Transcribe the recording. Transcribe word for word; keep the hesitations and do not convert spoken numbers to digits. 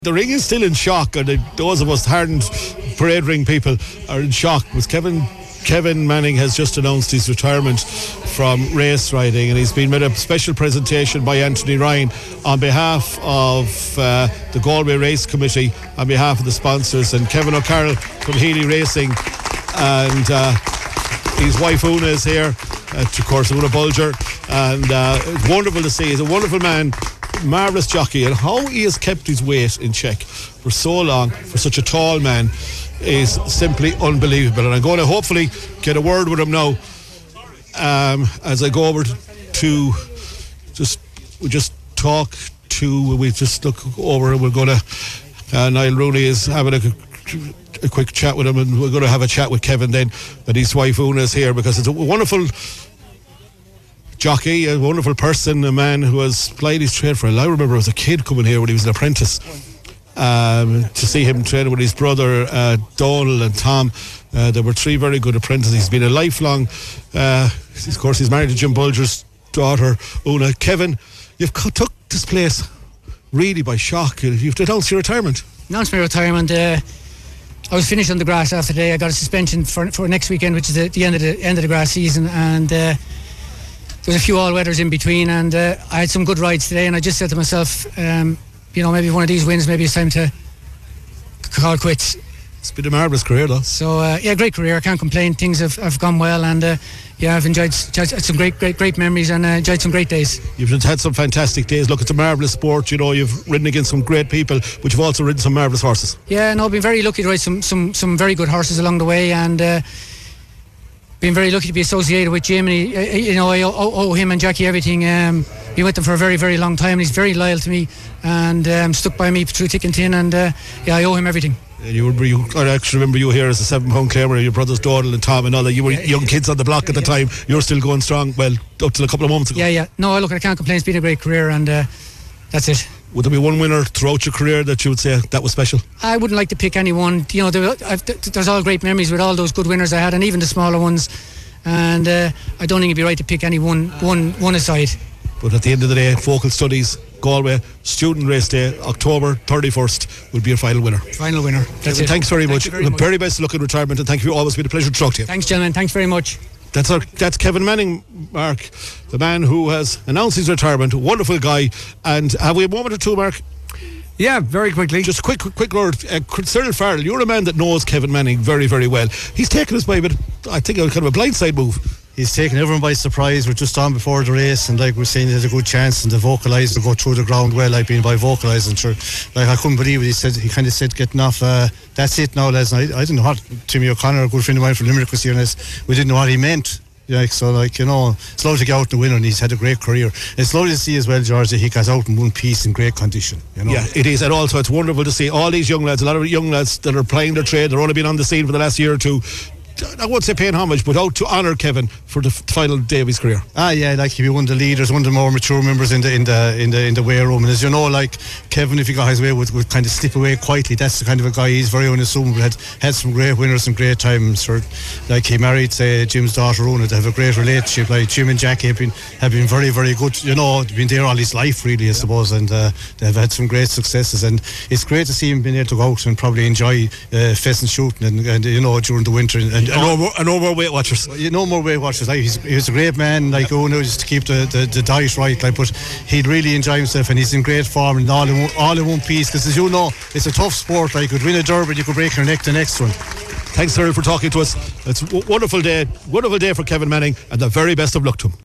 The ring is still in shock, and those of us hardened parade ring people are in shock. Because Kevin Kevin Manning has just announced his retirement from race riding, and he's been made a special presentation by Anthony Ryan on behalf of uh, the Galway Race Committee, on behalf of the sponsors, and Kevin O'Carroll from Healy Racing, and uh, his wife Una is here, uh, of course Una Bulger, and uh, it's wonderful to see. He's a wonderful man, marvellous jockey, and how he has kept his weight in check for so long for such a tall man is simply unbelievable. And I'm going to hopefully get a word with him now um, as I go over to just we just talk to we just look over and we're going to uh, Niall Rooney is having a, a quick chat with him, and we're going to have a chat with Kevin then, and his wife Una is here, because it's a wonderful jockey, a wonderful person, a man who has played his trade for a while. I remember as a kid coming here when he was an apprentice um, to see him training with his brother uh, Donald and Tom. Uh, there were three very good apprentices. He's been a lifelong uh, of course he's married to Jim Bulger's daughter Una. Kevin, you've co- took this place really by shock. You've announced your retirement. Announced my retirement. uh, I was finished on the grass after today. I got a suspension for, for next weekend, which is the, the end of the end of the grass season, and uh, there's a few all-weathers in between, and uh, I had some good rides today, and I just said to myself, um, you know, maybe one of these wins, maybe it's time to call quits. It's been a marvellous career, though. So, uh, yeah, great career. I can't complain. Things have, have gone well, and uh, yeah, I've enjoyed some great, great, great memories, and uh, enjoyed some great days. You've had some fantastic days. Look, it's a marvellous sport. You know, you've ridden against some great people, but you've also ridden some marvellous horses. Yeah, no, I've been very lucky to ride some, some, some very good horses along the way, and uh, been very lucky to be associated with Jim, and he, uh, you know, I owe, owe him and Jackie everything. Um, been with them for a very, very long time, and he's very loyal to me, and um, stuck by me through thick and thin, and uh, yeah, I owe him everything. And you were, you, I actually remember you here as a seven-pound claimer, your brothers Donald and Tom and all that. You were yeah, young yeah, kids on the block at the yeah. time. You're still going strong, well, up till a couple of months ago. Yeah, yeah. No, look, I can't complain. It's been a great career, and uh, that's it. Would there be one winner throughout your career that you would say that was special? I wouldn't like to pick anyone. You know, there, I've, there's all great memories with all those good winners I had, and even the smaller ones. And uh, I don't think it'd be right to pick any one, one, one aside. But at the end of the day, Focal Studies, Galway, Student Race Day, October thirty-first will be your final winner. Final winner. That's Kevin, it. Thanks very Thank much. Very the much. very best of luck in retirement, and thank you. Always been a pleasure to talk to you. Thanks, gentlemen. Thanks very much. That's our, that's Kevin Manning, Mark, the man who has announced his retirement. Wonderful guy. And have we a moment or two, Mark? Yeah, very quickly. Just a quick, quick word. Uh, Cyril Farrell, you're a man that knows Kevin Manning very, very well. He's taken us by a bit, I think, a kind of a blindside move. He's taken everyone by surprise. We're just on before the race, and like we're saying, there's a good chance, and to vocalise to go through the ground well, like being by vocalising. Sure, like I couldn't believe it. He said he kind of said getting off. Uh, that's it now, lads. I, I didn't know what Timmy O'Connor, a good friend of mine from Limerick, was here, and we didn't know what he meant. Like, so, like, you know, it's lovely to get out and win, and he's had a great career. It's lovely to see as well, George, that he got out in one piece in great condition. You know? Yeah, it is, and also it's wonderful to see all these young lads, a lot of young lads that are playing their trade. They're only been on the scene for the last year or two. I won't say paying homage, but out to honour Kevin for the f- final day of his career. Ah, yeah, like he'd be one of the leaders, one of the more mature members in the in the in the in the weigh room. And as you know, like Kevin, if he got his way, would, would kind of slip away quietly. That's the kind of a guy. He's very unassumable. Had had some great winners, some great times. For, like he married, say, Jim's daughter Una. They have a great relationship. Like Jim and Jackie have been have been very very good. You know, they've been there all his life, really, I suppose, and uh, they've had some great successes. And it's great to see him being able to go out and probably enjoy uh, pheasant shooting and, and you know during the winter and. and, and no more, and no more Weight Watchers. No more Weight Watchers. Like, he's, he was a great man, like Una, just to keep the, the, the diet right. Like, but he'd really enjoy himself, and he's in great form, and all in one, all in one piece. Because as you know, it's a tough sport. Like, you could win a Derby, you could break your neck the next one. Thanks, Cyril, for talking to us. It's a wonderful day, wonderful day for Kevin Manning, and the very best of luck to him.